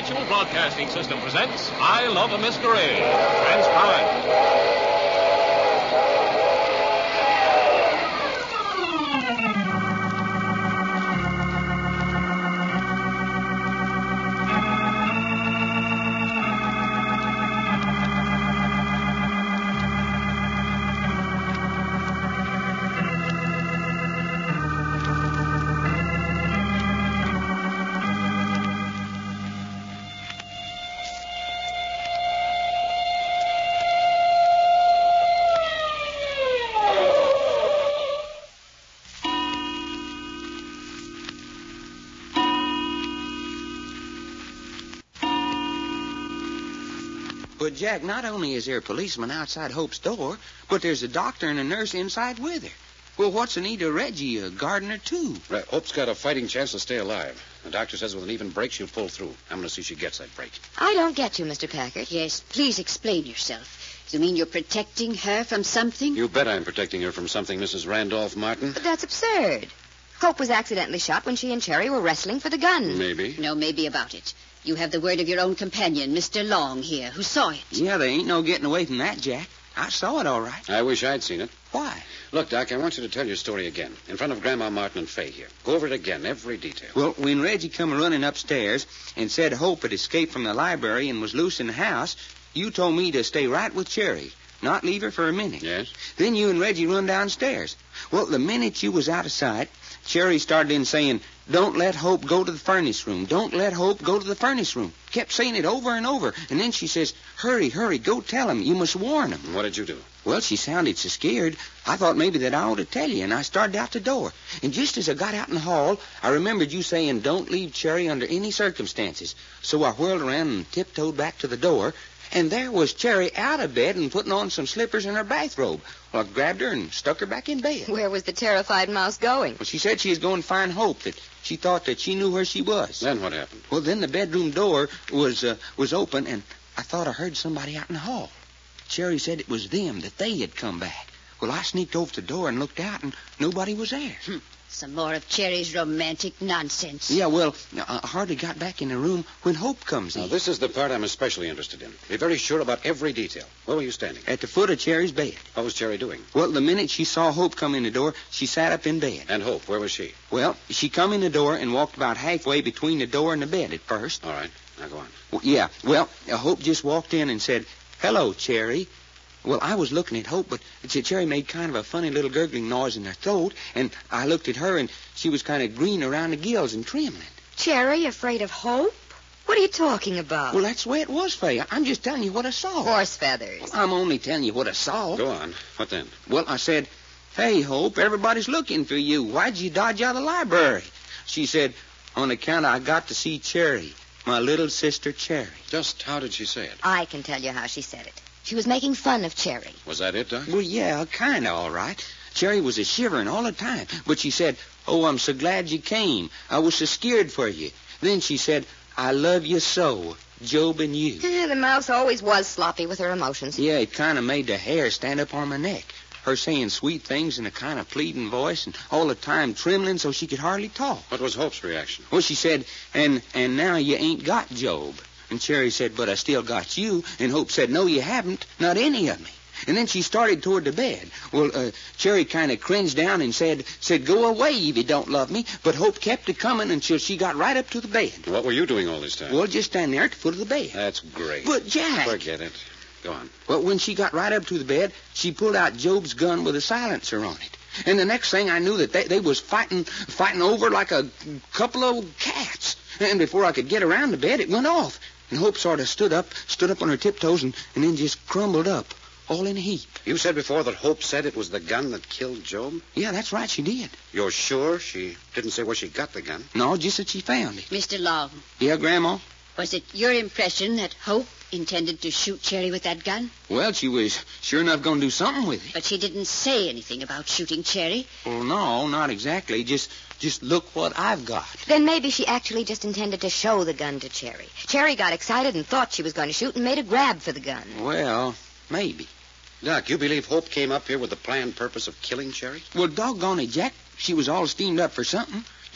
Mutual Broadcasting System presents I Love a Mystery. Transcribed. But, Jack, not only is there a policeman outside Hope's door, but there's a doctor and a nurse inside with her. Well, what's the need of Reggie, a gardener, too? Right. Hope's got a fighting chance to stay alive. The doctor says with an even break, she'll pull through. I'm going to see she gets that break. I don't get you, Mr. Packard. Yes, please explain yourself. You mean you're protecting her from something? You bet I'm protecting her from something, Mrs. Randolph Martin. But that's absurd. Hope was accidentally shot when she and Cherry were wrestling for the gun. Maybe. No, maybe about it. You have the word of your own companion, Mr. Long here, who saw it. Yeah, there ain't no getting away from that, Jack. I saw it all right. I wish I'd seen it. Why? Look, Doc, I want you to tell your story again, in front of Grandma Martin and Fay here. Go over it again, every detail. Well, when Reggie come running upstairs and said Hope had escaped from the library and was loose in the house, you told me to stay right with Cherry, not leave her for a minute. Yes? Then you and Reggie run downstairs. Well, the minute you was out of sight, Cherry started in saying, "Don't let Hope go to the furnace room. Don't let Hope go to the furnace room." Kept saying it over and over. And then she says, "Hurry, hurry, go tell him. You must warn him." What did you do? Well, she sounded so scared, I thought maybe that I ought to tell you, and I started out the door. And just as I got out in the hall, I remembered you saying, "Don't leave Cherry under any circumstances." So I whirled around and tiptoed back to the door, and there was Cherry out of bed and putting on some slippers and her bathrobe. Well, I grabbed her and stuck her back in bed. Where was the terrified mouse going? Well, she said she was going to find Hope, that she thought that she knew where she was. Then what happened? Well, then the bedroom door was open, and I thought I heard somebody out in the hall. Cherry said it was them, that they had come back. Well, I sneaked over to the door and looked out, and nobody was there. Some more of Cherry's romantic nonsense. Yeah, well, I hardly got back in the room when Hope comes in. Now, this is the part I'm especially interested in. Be very sure about every detail. Where were you standing? At the foot of Cherry's bed. What was Cherry doing? Well, the minute she saw Hope come in the door, she sat up in bed. And Hope, where was she? Well, she come in the door and walked about halfway between the door and the bed at first. All right. Now go on. Well, yeah. Well, Hope just walked in and said, "Hello, Cherry." Well, I was looking at Hope, but Cherry made kind of a funny little gurgling noise in her throat, and I looked at her, and she was kind of green around the gills and trembling. Cherry afraid of Hope? What are you talking about? Well, that's the way it was, Fay. I'm just telling you what I saw. Horse feathers. Well, I'm only telling you what I saw. Go on. What then? Well, I said, "Hey, Hope, everybody's looking for you. Why'd you dodge out of the library?" She said, "On account I got to see Cherry, my little sister Cherry." Just how did she say it? I can tell you how she said it. She was making fun of Cherry. Was that it, Doc? Well, yeah, kind of all right. Cherry was a-shivering all the time, but she said, "Oh, I'm so glad you came. I was so scared for you." Then she said, "I love you so, Job and you." The mouse always was sloppy with her emotions. Yeah, it kind of made the hair stand up on my neck. Her saying sweet things in a kind of pleading voice and all the time trembling so she could hardly talk. What was Hope's reaction? Well, she said, and now you ain't got Job." And Cherry said, "But I still got you." And Hope said, "No, you haven't. Not any of me." And then she started toward the bed. Well, Cherry kind of cringed down and said, "Go away if you don't love me." But Hope kept it coming until she got right up to the bed. What were you doing all this time? Well, just standing there at the foot of the bed. That's great. But, Jack... Forget it. Go on. Well, when she got right up to the bed, she pulled out Job's gun with a silencer on it. And the next thing I knew that they was fighting over like a couple of cats. And before I could get around the bed, it went off. And Hope sort of stood up on her tiptoes and then just crumbled up, all in a heap. You said before that Hope said it was the gun that killed Job? Yeah, that's right, she did. You're sure she didn't say where she got the gun? No, just that she found it. Mr. Long. Yeah, Grandma? Was it your impression that Hope intended to shoot Cherry with that gun? Well, she was sure enough going to do something with it. But she didn't say anything about shooting Cherry. Well, no, not exactly. Just look what I've got. Then maybe she actually just intended to show the gun to Cherry. Cherry got excited and thought she was going to shoot and made a grab for the gun. Well, maybe. Doc, you believe Hope came up here with the planned purpose of killing Cherry? Well, doggone it, Jack. She was all steamed up for something.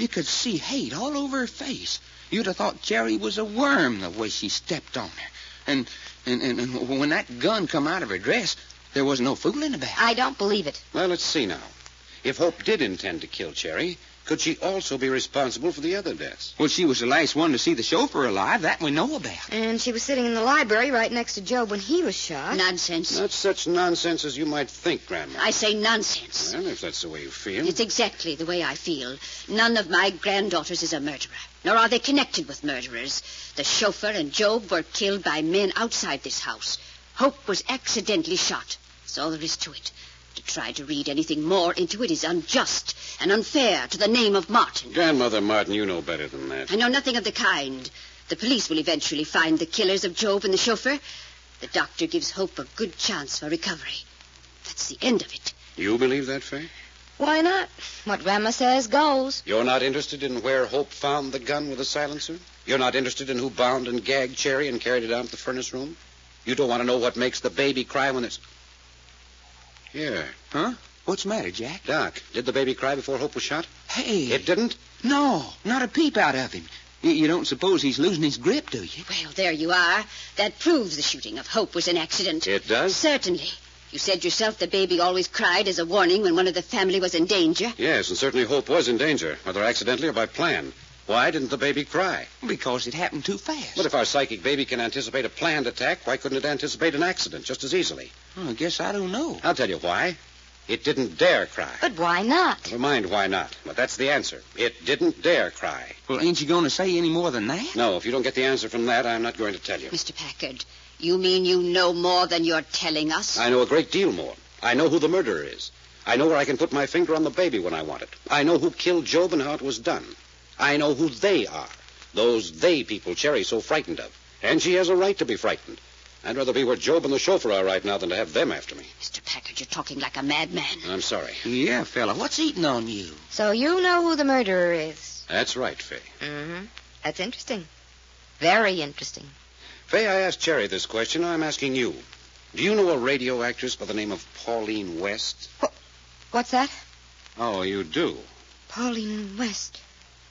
You could see hate all over her face. You'd have thought Cherry was a worm the way she stepped on her. And when that gun come out of her dress, there was no fooling about it. I don't believe it. Well, let's see now. If Hope did intend to kill Cherry, could she also be responsible for the other deaths? Well, she was the last one to see the chauffeur alive. That we know about. And she was sitting in the library right next to Job when he was shot. Nonsense. Not such nonsense as you might think, Grandma. I say nonsense. Well, if that's the way you feel. It's exactly the way I feel. None of my granddaughters is a murderer, nor are they connected with murderers. The chauffeur and Job were killed by men outside this house. Hope was accidentally shot. That's all there is to it. To try to read anything more into it is unjust and unfair to the name of Martin. Grandmother Martin, you know better than that. I know nothing of the kind. The police will eventually find the killers of Job and the chauffeur. The doctor gives Hope a good chance for recovery. That's the end of it. You believe that, Fay? Why not? What Grandma says goes. You're not interested in where Hope found the gun with the silencer? You're not interested in who bound and gagged Cherry and carried it out to the furnace room? You don't want to know what makes the baby cry when it's... Here. Huh? What's the matter, Jack? Doc, did the baby cry before Hope was shot? Hey. It didn't? No, not a peep out of him. You don't suppose he's losing his grip, do you? Well, there you are. That proves the shooting of Hope was an accident. It does? Certainly. You said yourself the baby always cried as a warning when one of the family was in danger. Yes, and certainly Hope was in danger, whether accidentally or by plan. Why didn't the baby cry? Because it happened too fast. But if our psychic baby can anticipate a planned attack, why couldn't it anticipate an accident just as easily? Well, I guess I don't know. I'll tell you why. It didn't dare cry. But why not? Never mind why not. But that's the answer. It didn't dare cry. Well, ain't you going to say any more than that? No, if you don't get the answer from that, I'm not going to tell you. Mr. Packard, you mean you know more than you're telling us? I know a great deal more. I know who the murderer is. I know where I can put my finger on the baby when I want it. I know who killed Job and how it was done. I know who they are. Those they people Cherry's so frightened of. And she has a right to be frightened. I'd rather be where Job and the chauffeur are right now than to have them after me. Mr. Packard, you're talking like a madman. I'm sorry. Yeah, fella. What's eating on you? So you know who the murderer is? That's right, Fay. Mm-hmm. That's interesting. Very interesting. Fay, I asked Cherry this question. I'm asking you. Do you know a radio actress by the name of Pauline West? What's that? Oh, you do? Pauline West.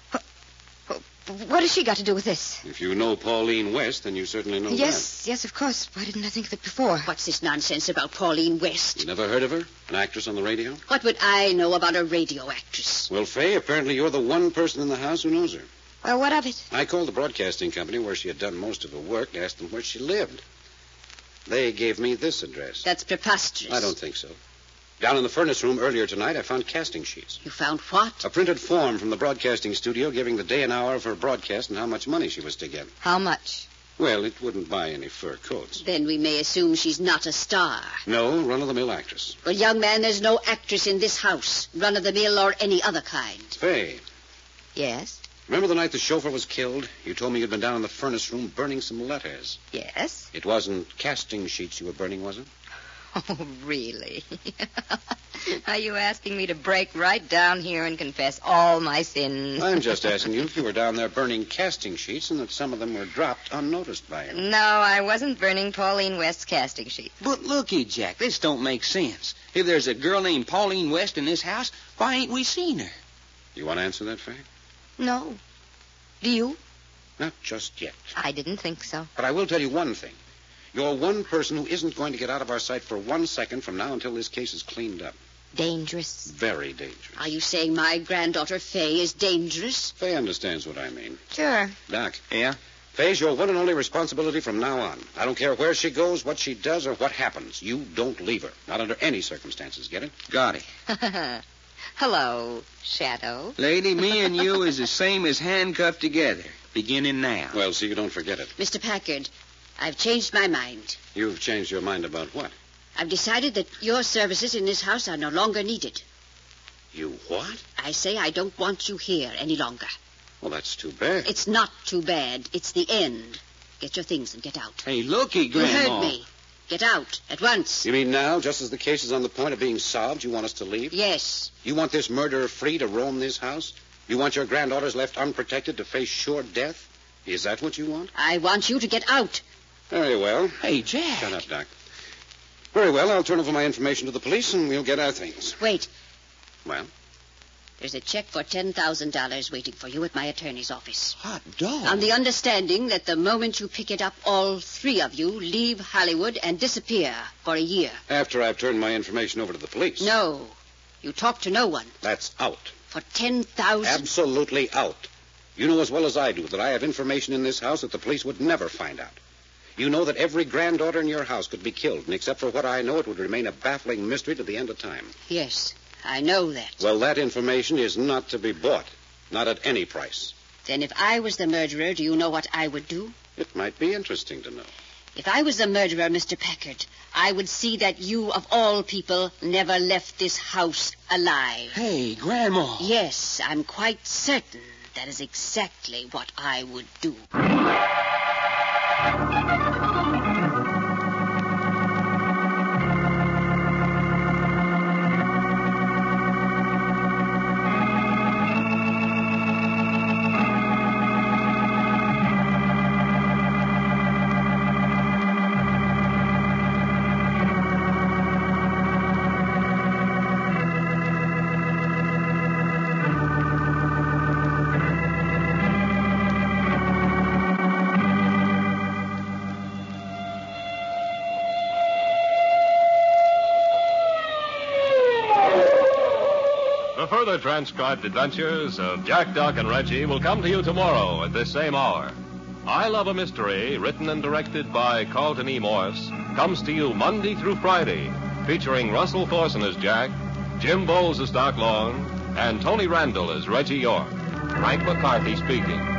What has she got to do with this? If you know Pauline West, then you certainly know Yes, of course. Why didn't I think of it before? What's this nonsense about Pauline West? that. You never heard of her? An actress on the radio? What would I know about a radio actress? Well, Fay, apparently you're the one person in the house who knows her. Well, what of it? I called the broadcasting company where she had done most of her work and asked them where she lived. They gave me this address. That's preposterous. I don't think so. Down in the furnace room earlier tonight, I found casting sheets. You found what? A printed form from the broadcasting studio giving the day and hour of her broadcast and how much money she was to get. How much? Well, it wouldn't buy any fur coats. Then we may assume she's not a star. No, run-of-the-mill actress. Well, young man, there's no actress in this house, run-of-the-mill or any other kind. Fay, Yes. remember the night the chauffeur was killed? You told me you'd been down in the furnace room burning some letters. Yes. It wasn't casting sheets you were burning, was it? Oh, really? Are you asking me to break right down here and confess all my sins? I'm just asking you if you were down there burning casting sheets and that some of them were dropped unnoticed by you. No, I wasn't burning Pauline West's casting sheet. But looky, Jack, this don't make sense. If there's a girl named Pauline West in this house, why ain't we seen her? You want to answer that, Fay? No. Do you? Not just yet. I didn't think so. But I will tell you one thing. You're one person who isn't going to get out of our sight for 1 second from now until this case is cleaned up. Dangerous. Very dangerous. Are you saying my granddaughter Fay is dangerous? Fay understands what I mean. Sure. Doc. Yeah? Fay's your one and only responsibility from now on. I don't care where she goes, what she does, or what happens. You don't leave her. Not under any circumstances. Get it? Got it. Hello, Shadow. Lady, me and you is the same as handcuffed together. Beginning now. Well, see, you don't forget it. Mr. Packard, I've changed my mind. You've changed your mind about what? I've decided that your services in this house are no longer needed. You what? I say I don't want you here any longer. Well, that's too bad. It's not too bad. It's the end. Get your things and get out. Hey, looky, You Grandma. heard me. Get out at once. You mean now, just as the case is on the point of being solved, you want us to leave? Yes. You want this murderer free to roam this house? You want your granddaughters left unprotected to face sure death? Is that what you want? I want you to get out. Very well. Hey, Jack. Shut up, Doc. Very well, I'll turn over my information to the police and we'll get our things. Wait. Well? There's a check for $10,000 waiting for you at my attorney's office. Hot dog. On the understanding that the moment you pick it up, all three of you leave Hollywood and disappear for a year. After I've turned my information over to the police. No. You talk to no one. That's out. For $10,000... Absolutely out. You know as well as I do that I have information in this house that the police would never find out. You know that every granddaughter in your house could be killed, and except for what I know, it would remain a baffling mystery to the end of time. Yes, I know that. Well, that information is not to be bought. Not at any price. Then if I was the murderer, do you know what I would do? It might be interesting to know. If I was the murderer, Mr. Packard, I would see that you, of all people, never left this house alive. Hey, Grandma. Yes, I'm quite certain that is exactly what I would do. The further transcribed adventures of Jack, Doc, and Reggie will come to you tomorrow at this same hour. I Love a Mystery, written and directed by Carlton E. Morse, comes to you Monday through Friday, featuring Russell Thorson as Jack, Jim Bowles as Doc Long, and Tony Randall as Reggie York. Frank McCarthy speaking.